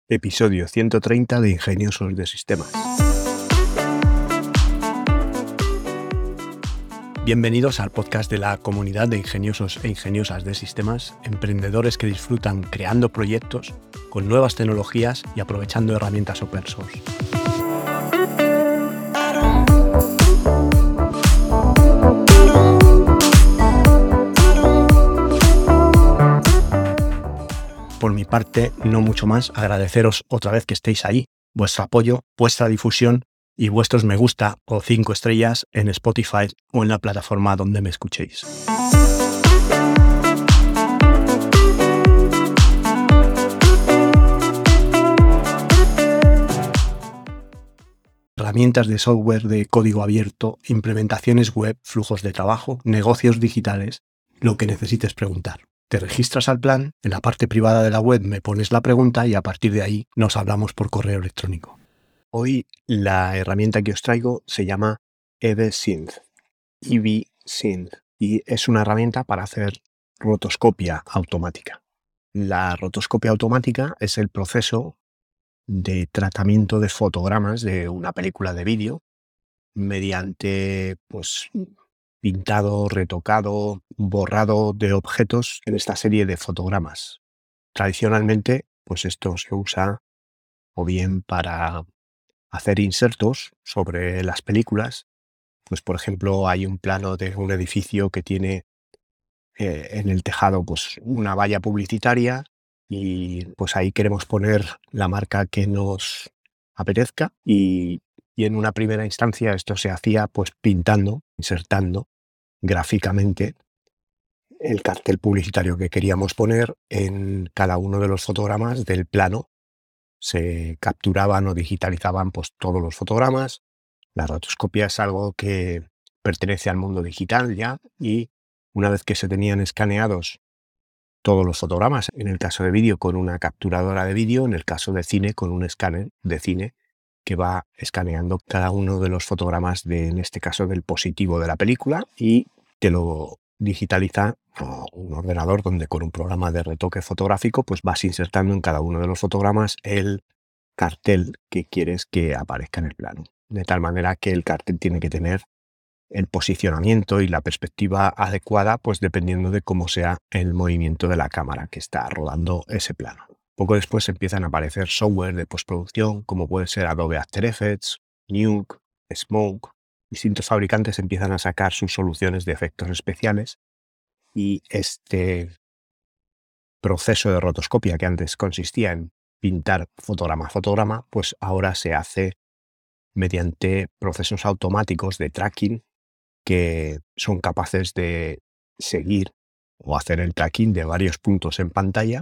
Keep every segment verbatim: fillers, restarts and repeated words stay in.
Episodio ciento treinta de Ingeniosos de Sistemas. Bienvenidos al podcast de la comunidad de ingeniosos e ingeniosas de sistemas, emprendedores que disfrutan creando proyectos con nuevas tecnologías y aprovechando herramientas open source. Por mi parte, no mucho más, agradeceros otra vez que estéis ahí, vuestro apoyo, vuestra difusión y vuestros me gusta o cinco estrellas en Spotify o en la plataforma donde me escuchéis. Herramientas de software de código abierto, implementaciones web, flujos de trabajo, negocios digitales, lo que necesites preguntar. Te registras al plan, en la parte privada de la web me pones la pregunta y a partir de ahí nos hablamos por correo electrónico. Hoy la herramienta que os traigo se llama EVSynth, EVSynth, y es una herramienta para hacer rotoscopia automática. La rotoscopia automática es el proceso de tratamiento de fotogramas de una película de vídeo mediante pues, pintado, retocado, borrado de objetos en esta serie de fotogramas. Tradicionalmente, pues esto se usa o bien para hacer insertos sobre las películas. Pues por ejemplo, hay un plano de un edificio que tiene eh, en el tejado pues una valla publicitaria y pues ahí queremos poner la marca que nos apetezca y, y en una primera instancia esto se hacía pues pintando, insertando gráficamente el cartel publicitario que queríamos poner en cada uno de los fotogramas del plano. Se capturaban o digitalizaban pues todos los fotogramas. La rotoscopia es algo que pertenece al mundo digital ya, y una vez que se tenían escaneados todos los fotogramas, en el caso de vídeo con una capturadora de vídeo, en el caso de cine con un escáner de cine que va escaneando cada uno de los fotogramas de, en este caso, del positivo de la película, y te lo digitaliza a un ordenador donde con un programa de retoque fotográfico pues vas insertando en cada uno de los fotogramas el cartel que quieres que aparezca en el plano. De tal manera que el cartel tiene que tener el posicionamiento y la perspectiva adecuada, pues dependiendo de cómo sea el movimiento de la cámara que está rodando ese plano. Poco después empiezan a aparecer software de postproducción, como puede ser Adobe After Effects, Nuke, Smoke. Distintos fabricantes empiezan a sacar sus soluciones de efectos especiales y este proceso de rotoscopia que antes consistía en pintar fotograma a fotograma, pues ahora se hace mediante procesos automáticos de tracking que son capaces de seguir o hacer el tracking de varios puntos en pantalla,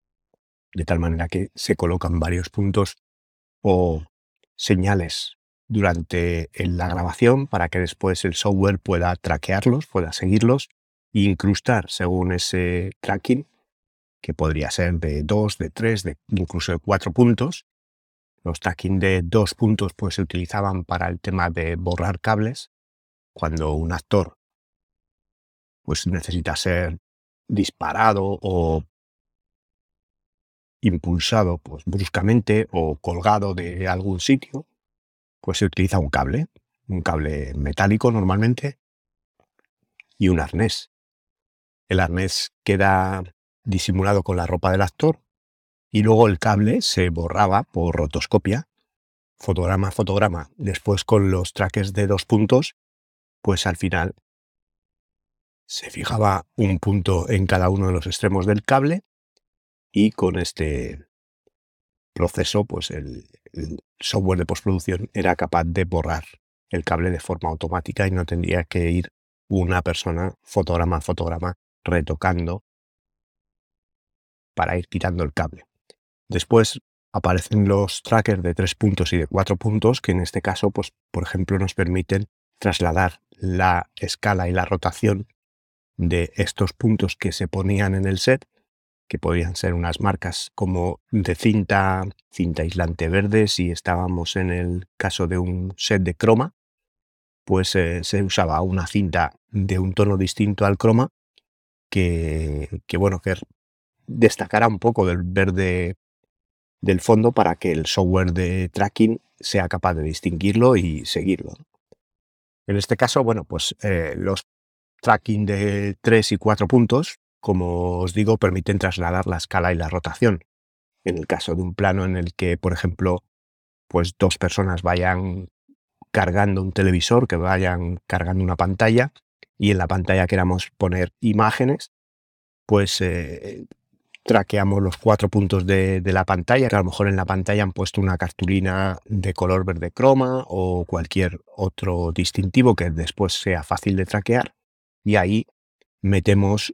de tal manera que se colocan varios puntos o señales durante la grabación para que después el software pueda traquearlos, pueda seguirlos e incrustar según ese tracking, que podría ser de dos, de tres, de incluso de cuatro puntos. Los tracking de dos puntos pues se utilizaban para el tema de borrar cables, cuando un actor pues necesita ser disparado o impulsado pues bruscamente o colgado de algún sitio, pues se utiliza un cable, un cable metálico normalmente y un arnés. El arnés queda disimulado con la ropa del actor y luego el cable se borraba por rotoscopia, fotograma a fotograma. Después con los trackers de dos puntos, pues al final se fijaba un punto en cada uno de los extremos del cable y con este proceso pues el, el software de postproducción era capaz de borrar el cable de forma automática y no tendría que ir una persona fotograma a fotograma retocando para ir quitando el cable. Después aparecen los trackers de tres puntos y de cuatro puntos que en este caso, pues, por ejemplo, nos permiten trasladar la escala y la rotación de estos puntos que se ponían en el set, que podían ser unas marcas como de cinta, cinta aislante verde. Si estábamos en el caso de un set de croma, pues eh, se usaba una cinta de un tono distinto al croma que, que bueno, que destacara un poco del verde del fondo para que el software de tracking sea capaz de distinguirlo y seguirlo. En este caso, bueno, pues eh, los tracking de tres y cuatro puntos, como os digo, permiten trasladar la escala y la rotación. En el caso de un plano en el que, por ejemplo, pues dos personas vayan cargando un televisor, que vayan cargando una pantalla, y en la pantalla queramos poner imágenes, pues eh, traqueamos los cuatro puntos de, de la pantalla, que a lo mejor en la pantalla han puesto una cartulina de color verde croma o cualquier otro distintivo que después sea fácil de traquear, y ahí metemos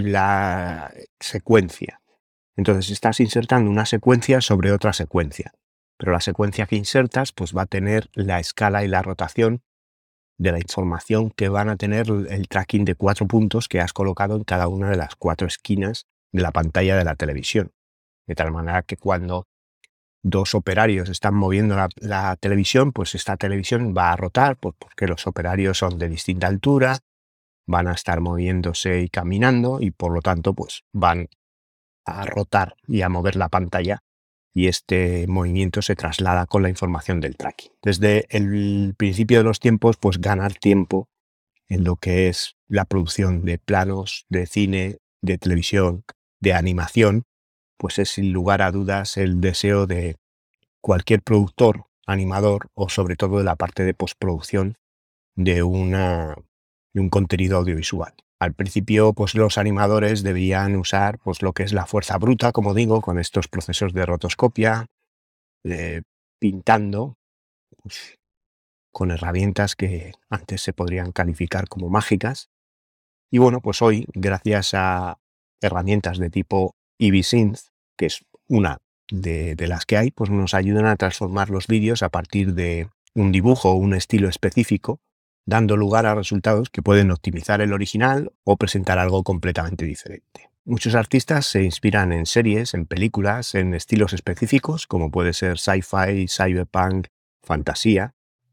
la secuencia. Entonces estás insertando una secuencia sobre otra secuencia, pero la secuencia que insertas pues va a tener la escala y la rotación de la información que van a tener el tracking de cuatro puntos que has colocado en cada una de las cuatro esquinas de la pantalla de la televisión. De tal manera que cuando dos operarios están moviendo la, la televisión, pues esta televisión va a rotar, pues porque los operarios son de distinta altura, van a estar moviéndose y caminando y por lo tanto pues van a rotar y a mover la pantalla, y este movimiento se traslada con la información del tracking. Desde el principio de los tiempos, pues ganar tiempo en lo que es la producción de planos, de cine, de televisión, de animación, pues es sin lugar a dudas el deseo de cualquier productor, animador o sobre todo de la parte de postproducción de, una, de un contenido audiovisual. Al principio, pues los animadores debían usar pues, lo que es la fuerza bruta, como digo, con estos procesos de rotoscopia, eh, pintando, pues, con herramientas que antes se podrían calificar como mágicas. Y bueno, pues hoy, gracias a herramientas de tipo EasySynth, que es una de, de las que hay, pues nos ayudan a transformar los vídeos a partir de un dibujo o un estilo específico, dando lugar a resultados que pueden optimizar el original o presentar algo completamente diferente. Muchos artistas se inspiran en series, en películas, en estilos específicos, como puede ser sci-fi, cyberpunk, fantasía,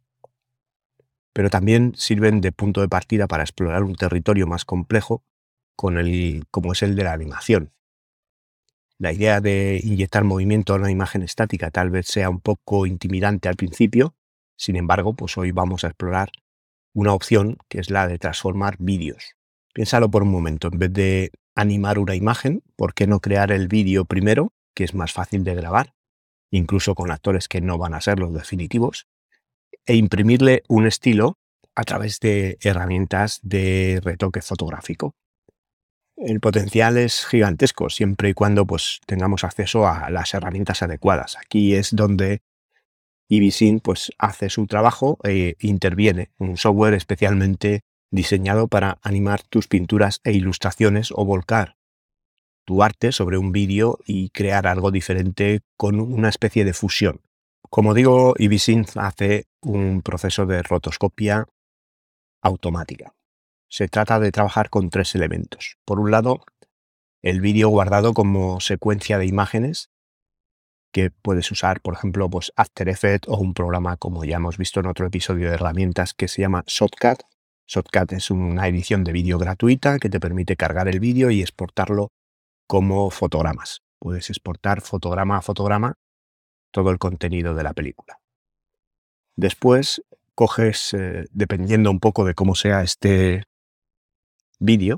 pero también sirven de punto de partida para explorar un territorio más complejo con el, como es el de la animación. La idea de inyectar movimiento a una imagen estática tal vez sea un poco intimidante al principio, sin embargo, pues hoy vamos a explorar una opción que es la de transformar vídeos. Piénsalo por un momento, en vez de animar una imagen, ¿por qué no crear el vídeo primero, que es más fácil de grabar, incluso con actores que no van a ser los definitivos, e imprimirle un estilo a través de herramientas de retoque fotográfico? El potencial es gigantesco, siempre y cuando pues, tengamos acceso a las herramientas adecuadas. Aquí es donde EasySynth pues, hace su trabajo e interviene, un software especialmente diseñado para animar tus pinturas e ilustraciones o volcar tu arte sobre un vídeo y crear algo diferente con una especie de fusión. Como digo, EasySynth hace un proceso de rotoscopia automática. Se trata de trabajar con tres elementos. Por un lado, el vídeo guardado como secuencia de imágenes, que puedes usar, por ejemplo, pues After Effects o un programa como ya hemos visto en otro episodio de herramientas que se llama Shotcut. Shotcut es una edición de vídeo gratuita que te permite cargar el vídeo y exportarlo como fotogramas. Puedes exportar fotograma a fotograma todo el contenido de la película. Después coges, eh, dependiendo un poco de cómo sea este vídeo,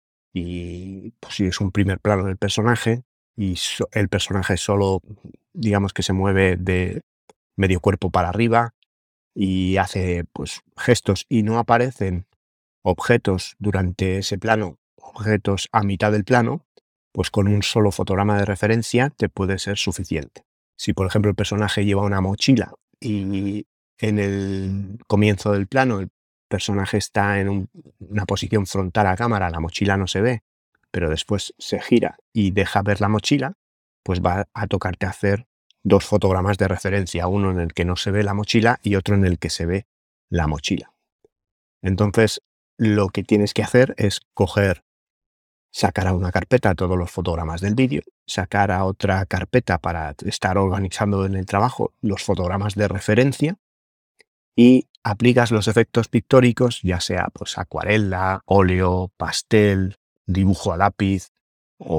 y pues, si es un primer plano del personaje y so, el personaje solo, digamos que se mueve de medio cuerpo para arriba y hace pues gestos y no aparecen objetos durante ese plano, objetos a mitad del plano, pues con un solo fotograma de referencia te puede ser suficiente. Si por ejemplo el personaje lleva una mochila y en el comienzo del plano el personaje está en un, una posición frontal a cámara, la mochila no se ve, pero después se gira y deja ver la mochila, pues va a tocarte hacer dos fotogramas de referencia, uno en el que no se ve la mochila y otro en el que se ve la mochila. Entonces, lo que tienes que hacer es coger, sacar a una carpeta todos los fotogramas del vídeo, sacar a otra carpeta para estar organizando en el trabajo los fotogramas de referencia y aplicas los efectos pictóricos, ya sea pues acuarela, óleo, pastel, dibujo a lápiz o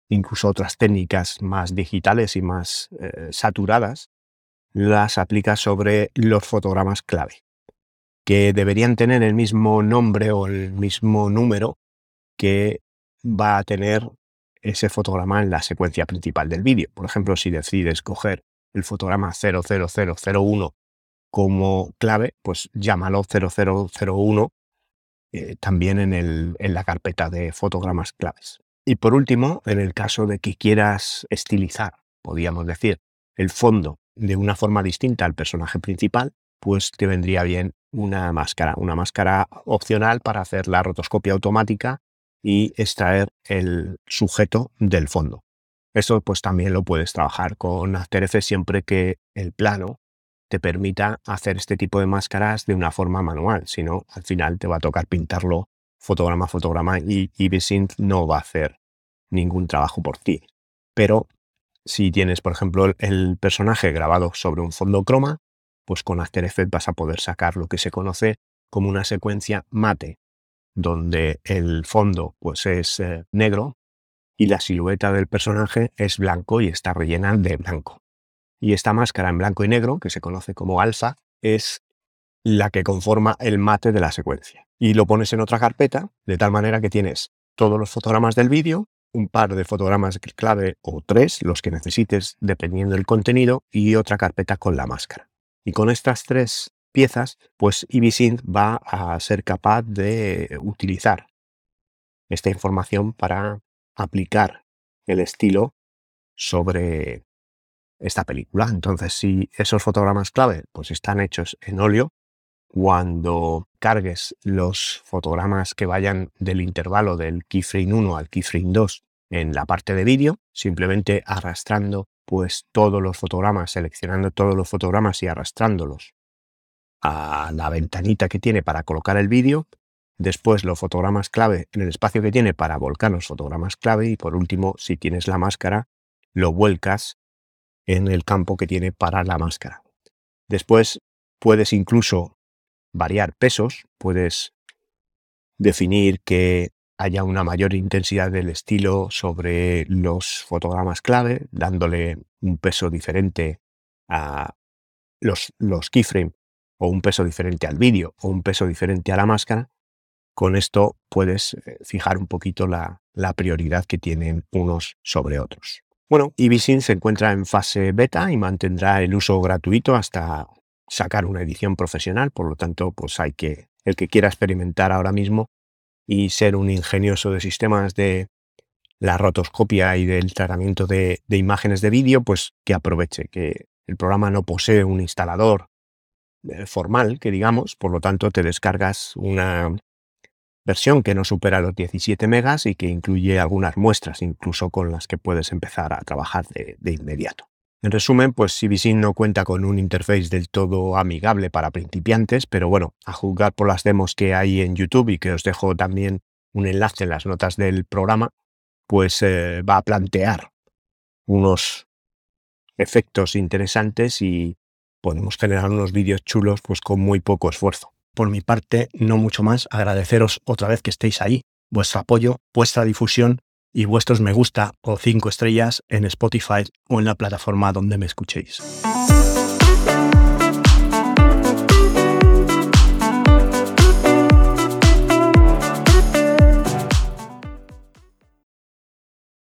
incluso otras técnicas más digitales y más eh, saturadas, las aplica sobre los fotogramas clave, que deberían tener el mismo nombre o el mismo número que va a tener ese fotograma en la secuencia principal del vídeo. Por ejemplo, si decides coger el fotograma cero cero cero cero uno como clave, pues llámalo cero cero cero uno eh, también en, el, en la carpeta de fotogramas claves. Y por último, en el caso de que quieras estilizar, podríamos decir, el fondo de una forma distinta al personaje principal, pues te vendría bien una máscara, una máscara opcional para hacer la rotoscopia automática y extraer el sujeto del fondo. Esto pues también lo puedes trabajar con After Effects siempre que el plano te permita hacer este tipo de máscaras de una forma manual, si no, al final te va a tocar pintarlo fotograma a fotograma y VSynth no va a hacer ningún trabajo por ti. Pero si tienes, por ejemplo, el personaje grabado sobre un fondo croma, pues con After Effects vas a poder sacar lo que se conoce como una secuencia mate, donde el fondo pues es eh, negro y la silueta del personaje es blanco y está rellena de blanco. Y esta máscara en blanco y negro, que se conoce como alfa, es la que conforma el mate de la secuencia. Y lo pones en otra carpeta, de tal manera que tienes todos los fotogramas del vídeo, un par de fotogramas clave o tres, los que necesites dependiendo del contenido, y otra carpeta con la máscara. Y con estas tres piezas, pues VSynth va a ser capaz de utilizar esta información para aplicar el estilo sobre esta película. Entonces, si esos fotogramas clave pues están hechos en óleo, cuando cargues los fotogramas que vayan del intervalo del keyframe uno al keyframe dos en la parte de vídeo, simplemente arrastrando pues todos los fotogramas, seleccionando todos los fotogramas y arrastrándolos a la ventanita que tiene para colocar el vídeo, después los fotogramas clave en el espacio que tiene para volcar los fotogramas clave y por último, si tienes la máscara, lo vuelcas en el campo que tiene para la máscara. Después puedes incluso variar pesos, puedes definir que haya una mayor intensidad del estilo sobre los fotogramas clave, dándole un peso diferente a los, los keyframes o un peso diferente al vídeo o un peso diferente a la máscara. Con esto puedes fijar un poquito la, la prioridad que tienen unos sobre otros. Bueno, VSynth se encuentra en fase beta y mantendrá el uso gratuito hasta sacar una edición profesional, por lo tanto, pues hay que, el que quiera experimentar ahora mismo y ser un ingenioso de sistemas de la rotoscopia y del tratamiento de, de imágenes de vídeo, pues que aproveche, que el programa no posee un instalador eh, formal, que digamos, por lo tanto te descargas una versión que no supera los diecisiete megas y que incluye algunas muestras, incluso con las que puedes empezar a trabajar de, de inmediato. En resumen, pues VSynth no cuenta con un interface del todo amigable para principiantes, pero bueno, a juzgar por las demos que hay en YouTube y que os dejo también un enlace en las notas del programa, pues eh, va a plantear unos efectos interesantes y podemos generar unos vídeos chulos pues con muy poco esfuerzo. Por mi parte, no mucho más, agradeceros otra vez que estéis ahí, vuestro apoyo, vuestra difusión y vuestros me gusta o cinco estrellas en Spotify o en la plataforma donde me escuchéis.